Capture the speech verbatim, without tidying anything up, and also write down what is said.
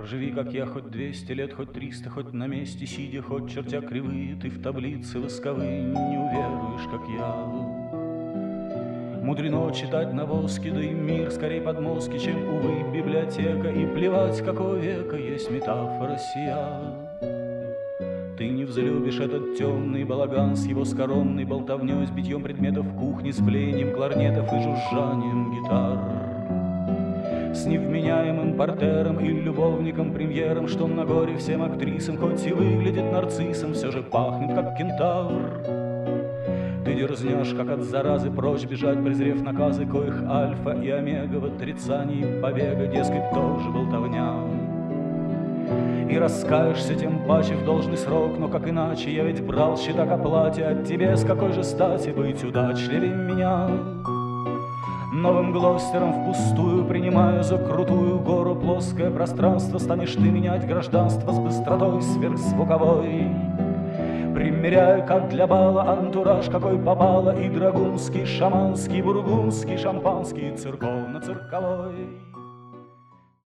Живи, как я, хоть двести лет, хоть триста, хоть на месте сидя, хоть чертя кривые, ты в таблицы восковые не уверуешь, как я. Мудрено читать на воске, да и мир скорей подмостки, чем, увы, библиотека, и плевать, какого века есть метафора сия. Ты не взлюбишь этот темный балаган с его скоромной болтовней, с битьем предметов кухни, с блеянием кларнетов и жужжанием гитар, с невменяемым портером и любовником-премьером, что на горе всем актрисам, хоть и выглядит нарциссом, все же пахнет, как кентавр. Ты дерзнешь, как от заразы, прочь бежать, презрев наказы, коих альфа и омега в отрицании побега, дескать, тоже болтовня. И раскаешься тем паче в должный срок, но как иначе, я ведь брал счета к оплате, от тебе с какой же стати быть удачливее меня? Новым глостером впустую принимаю за крутую гору плоское пространство, станешь ты менять гражданство с быстротой сверхзвуковой. Примеряю, как для бала, антураж, какой попало, и драгунский, шаманский, бургундский, шампанский, церковно-цирковой.